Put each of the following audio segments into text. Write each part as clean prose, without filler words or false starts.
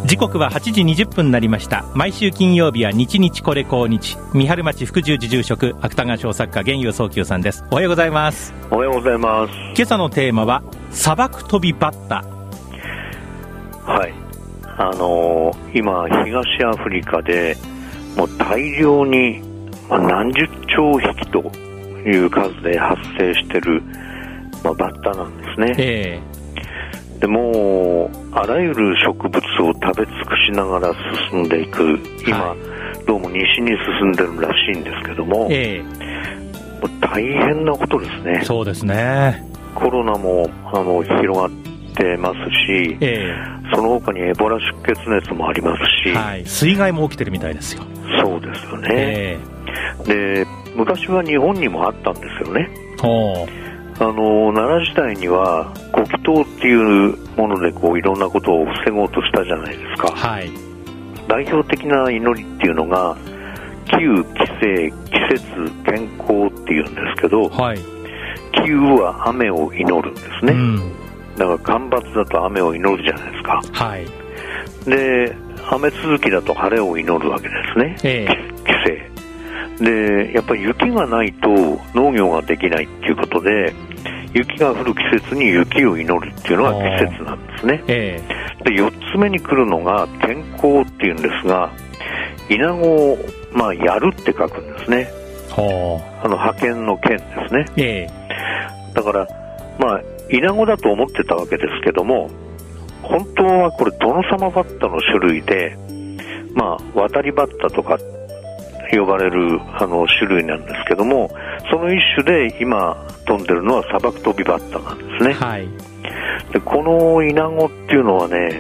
時刻は8時20分になりました。毎週金曜日は日日これ今日、三春町副住住職芥川賞作家源雄宗久さんです。おはようございます。 おはようございます。 今朝のテーマは砂漠飛びバッタ。 はい、今東アフリカでもう大量に、何十兆匹という数で発生している、バッタなんですね。でもあらゆる植物を食べ尽くしながら進んでいく、今、どうも西に進んでるらしいんですけども、もう大変なことですね。 そうですね。 コロナも広がってますし、その他にエボラ出血熱もありますし、 水害も起きてるみたいですよ。 そうですよね。で昔は日本にもあったんですよね。奈良時代にはご祈祷っていうものでいろんなことを防ごうとしたじゃないですか。代表的な祈りっていうのが祈雨、帰省、季節、健康っていうんですけど、祈雨は雨を祈るんですね。だから干ばつだと雨を祈るじゃないですか。で雨続きだと晴れを祈るわけですね。帰省でやっぱり雪がないと農業ができないっていうことで、雪が降る季節に雪を祈るっていうのが季節なんですね。で4つ目に来るのが健康っていうんですが、イナゴを、やるって書くんですね。派遣の剣ですね。だからイナゴだと思ってたわけですけども、本当はこれトノサマバッタの種類で、渡りバッタとか呼ばれる種類なんですけども、その一種で今飛んでるのは砂漠飛びバッタなんですね。でこのイナゴっていうのはね、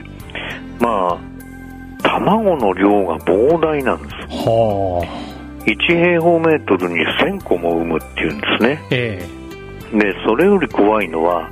卵の量が膨大なんです。1平方メートルに1000個も産むっていうんですね。でそれより怖いのは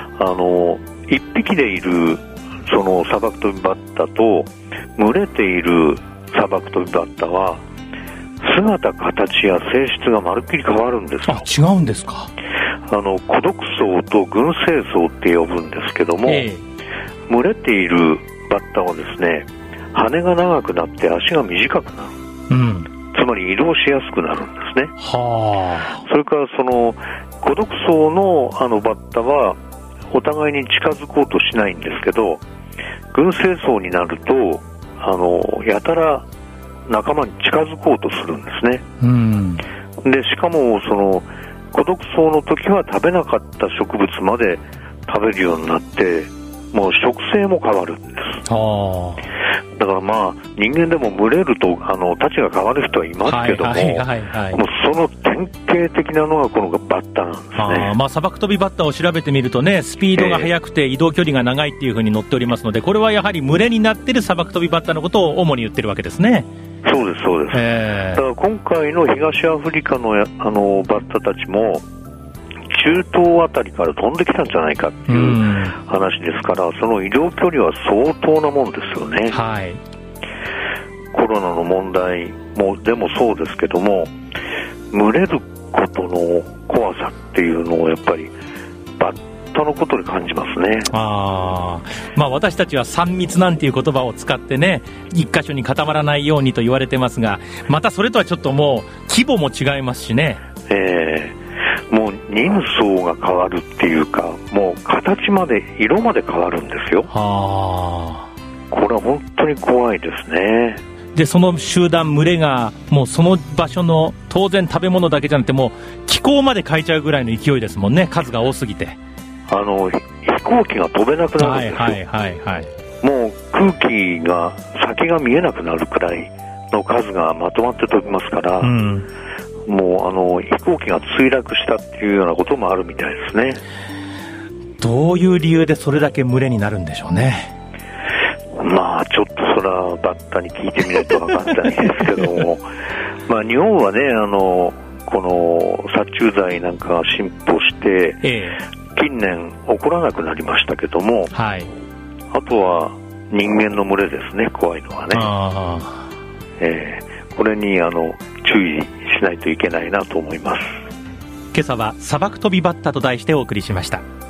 1匹でいるその砂漠飛びバッタと群れている砂漠飛びバッタは姿、形や性質がまるっきり変わるんですよ。 違うんですか。 孤独層と群生層って呼ぶんですけども、群れているバッタはですね、羽が長くなって足が短くなる、つまり移動しやすくなるんですね。それからその孤独層のバッタはお互いに近づこうとしないんですけど、群生層になるとやたら仲間に近づこうとするんですね。でしかもその孤独層の時は食べなかった植物まで食べるようになって、もう食性も変わるんです。だから人間でも群れると立ちが変わる人はいますけども、もうその典型的なのがこのバッタなんですね。砂漠飛びバッタを調べてみるとね、スピードが速くて移動距離が長いっていう風に載っておりますので、これはやはり群れになっている砂漠飛びバッタのことを主に言ってるわけですね。 そうですそうです。だから今回の東アフリカのバッタたちも中東あたりから飛んできたんじゃないかっていう話ですから、その移動距離は相当なもんですよね。コロナの問題もでもそうですけども、群れることの怖さっていうのをやっぱりバッタのことに感じますね。 私たちは3密なんていう言葉を使ってね、一箇所に固まらないようにと言われてますが、またそれとはちょっともう規模も違いますしね。 もう人相が変わるっていうか、もう形まで色まで変わるんですよ。これは本当に怖いですね。 でその集団群れがもうその場所の当然食べ物だけじゃなくて、もう気候まで変えちゃうぐらいの勢いですもんね、数が多すぎて。 飛行機が飛べなくなるんですよ。もう空気が先が見えなくなるくらいの数がまとまって飛びますから、もう飛行機が墜落したっていうようなこともあるみたいですね。 どういう理由でそれだけ群れになるんでしょうね。 ちょっとそれはバッタに聞いてみないと分かんないですけども日本はね、この殺虫剤なんかが進歩して、近年起こらなくなりましたけども、あとは人間の群れですね、怖いのはね。これに注意しないといけないなと思います。 今朝は砂漠飛びバッタと題してお送りしました。